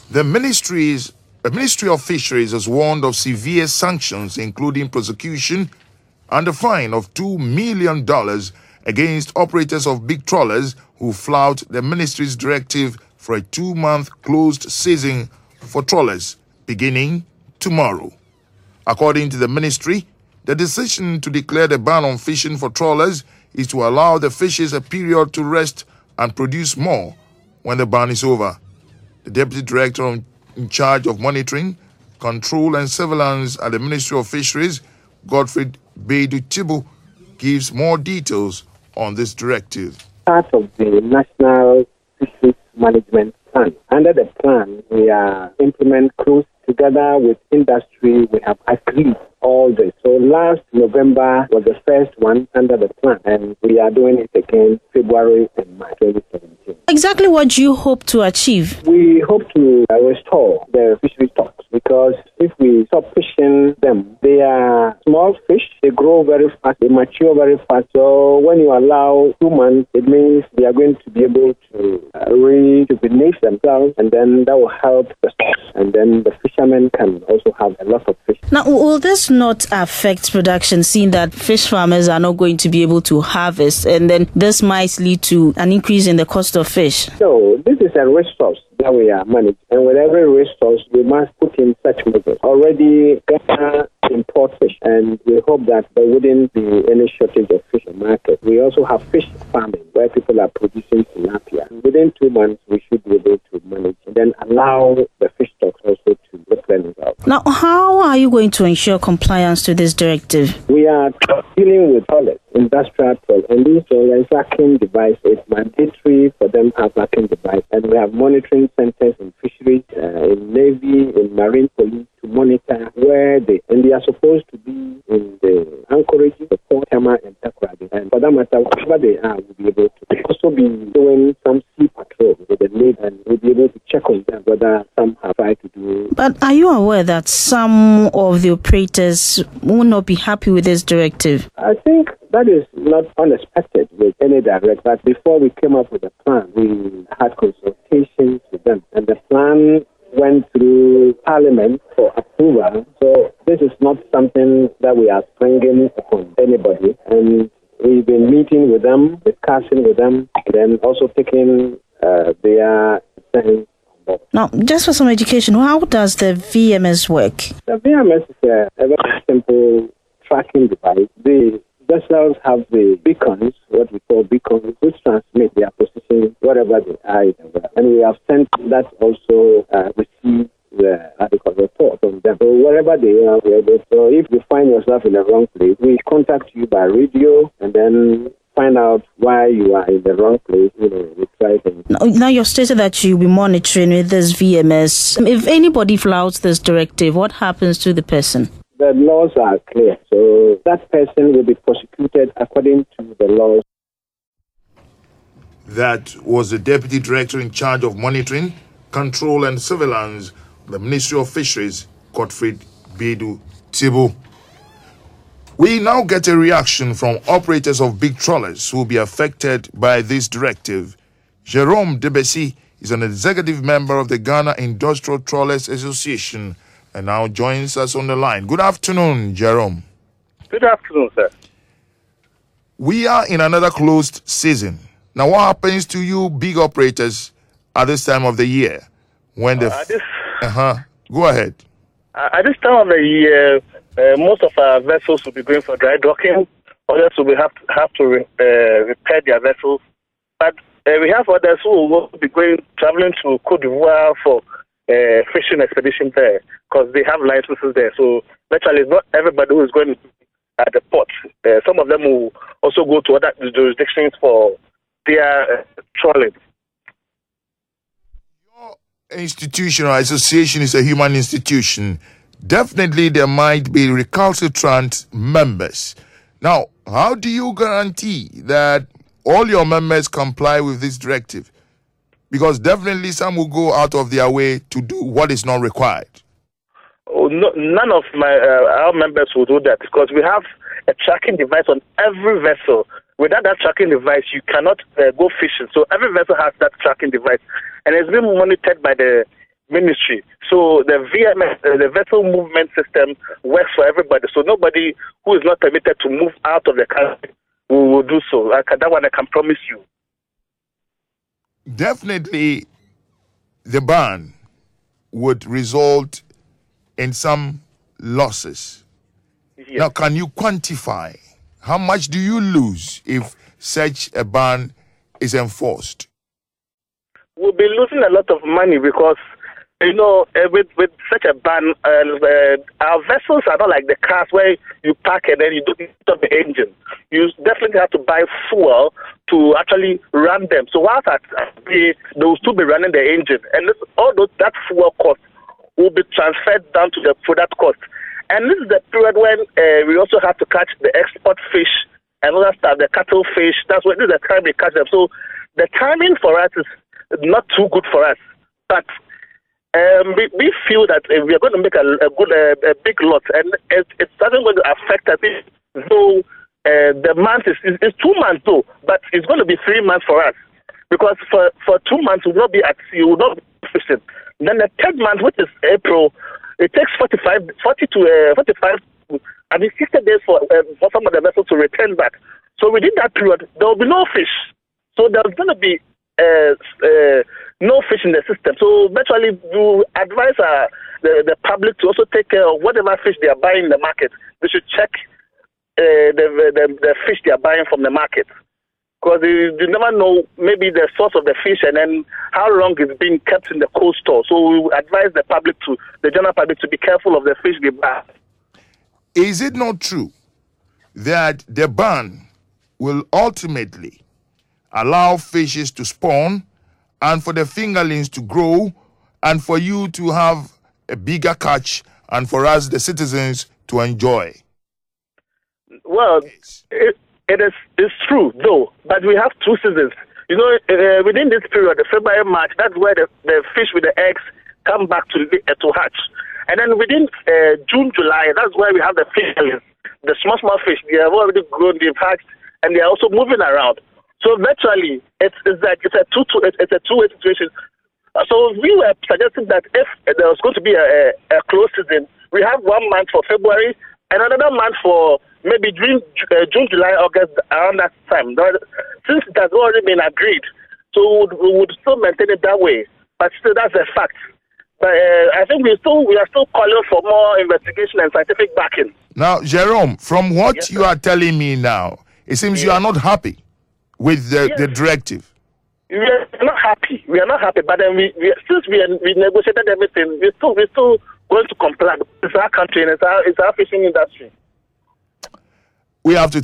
The Ministry of Fisheries has warned of severe sanctions, including prosecution and a fine of $2 million against operators of big trawlers who flout the ministry's directive for a 2-month closed season for trawlers beginning tomorrow. According to the ministry, the decision to declare the ban on fishing for trawlers is to allow the fishes a period to rest and produce more when the ban is over. The Deputy Director in charge of monitoring, control and surveillance at the Ministry of Fisheries, Godfred Badu-Tibu, gives more details on this directive. Part of the National Fisheries Management Plan. Under the plan, we are implement close together with industry. We have agreed all this. So last November was the first one under the plan, and we are doing it again February and March 2017. Exactly what do you hope to achieve? We hope to restore the fishery stocks, because if we stop fishing them, they are small fish, they grow very fast, they mature very fast. So when you allow 2 months, it means they are going to be able to rejuvenate themselves, and then that will help the stocks, and then the fishermen can also have a lot of fish. Now, will this not affect production, seeing that fish farmers are not going to be able to harvest, and then this might lead to an increase in the cost of fish? So this is a resource that we are managing, and with every resource we must put in such measures. Already Ghana import fish, and we hope that there wouldn't be any shortage of fish in the market. We also have fish farming where people are producing tilapia. Within 2 months we should be able to manage and then allow the fish stocks also to replenish out. Now, how are you going to ensure compliance to this directive? We are dealing with trawlers, industrial trawlers, and these trawlers tracking device. It's mandatory for them to have tracking device, and we have monitoring centers in fisheries, in Navy, in Marine Police to monitor where they are supposed to be in the anchorage, the port, Tema, and Takoradi. And for that matter, wherever they are, we'll be able to also be doing some sea patrol with the Navy, and we'll be able to check on them whether some have tried to do. But are you aware that some of the operators will not be happy with this directive? I think that is not unexpected with any direct, but before we came up with a plan, we had consultations with them, and the plan went through Parliament for approval. So this is not something that we are springing upon anybody, and we've been meeting with them, discussing with them, then also taking their sense. Now, just for some education, how does the VMS work? The VMS is a very simple tracking device. The vessels have the beacons, what we call beacons, which transmit their position wherever they are in the world. And we have sent that also received the article report from them. So wherever they are, so if you find yourself in the wrong place, we contact you by radio and then find out why you are in the wrong place. We try things. Now you've stated that you'll be monitoring with this VMS. If anybody flouts this directive, what happens to the person? The laws are clear, so that person will be prosecuted according to the laws. That was the Deputy Director in charge of monitoring, control and surveillance, the Ministry of Fisheries, Godfred Badu-Tibu. We now get a reaction from operators of big trawlers who will be affected by this directive. Jerome Debesi is an executive member of the Ghana Industrial Trawlers Association and now joins us on the line. Good afternoon, Jerome. Good afternoon, sir. We are in another closed season. Now, what happens to you big operators at this time of the year? When the Go ahead. At this time of the year, most of our vessels will be going for dry docking. Others will have to repair their vessels. But we have others who will be traveling to Côte d'Ivoire for fishing expedition there, because they have licenses there. So naturally, it's not everybody who is going at the port. Some of them will also go to other jurisdictions for their trawling. Your institution or association is a human institution. Definitely there might be recalcitrant members. Now, how do you guarantee that all your members comply with this directive? Because definitely some will go out of their way to do what is not required. Oh, no, none of our members will do that, because we have a tracking device on every vessel. Without that tracking device, you cannot go fishing. So every vessel has that tracking device, and it's been monitored by the ministry. So the VMS, the vessel movement system, works for everybody. So nobody who is not permitted to move out of the country will do so. That one I can promise you. Definitely, the ban would result in some losses. Yes. Now, can you quantify how much do you lose if such a ban is enforced? We'll be losing a lot of money because, with such a ban, our vessels are not like the cars where you park and then you don't stop the engine. You definitely have to buy fuel to actually run them. So whilst they will still be running the engine, and that fuel cost will be transferred down to the product cost. And this is the period when we also have to catch the export fish and other stuff, the cattle fish. That's when this is the time we catch them. So the timing for us is not too good for us. But we feel that we are going to make a big lot, and it's not going to affect us. Though the month is 2 months though, but it's going to be 3 months for us because for 2 months we will not be at sea, we will not be fishing. Then the third month, which is April, it takes 40 to 45. I mean 60 days for some of the vessels to return back. So within that period, there will be no fish. So there's going to be no fish in the system. So virtually, you advise the public to also take care of whatever fish they are buying in the market. They should check the fish they are buying from the market. Because you never know, maybe the source of the fish and then how long it's being kept in the cold store. So we advise the general public to be careful of the fish they buy. Is it not true that the ban will ultimately allow fishes to spawn and for the fingerlings to grow and for you to have a bigger catch and for us, the citizens, to enjoy? Well, it's true, though, but we have 2 seasons. Within this period, the February, March, that's where the fish with the eggs come back to hatch. And then within June, July, that's where we have the fingerlings, the small fish. They have already grown, they've hatched, and they're also moving around. So virtually, it's a two-way situation. So we were suggesting that if there was going to be a closed season, we have 1 month for February and another month for maybe June, July, August, around that time. Since it has already been agreed, so we would still maintain it that way. But still, that's a fact. But I think we are still calling for more investigation and scientific backing. Now, Jerome, from what you are telling me now, it seems you are not happy with the directive. We are not happy. We are not happy. But then since we negotiated everything, we're still going to comply. It's our country and it's our fishing industry. We have to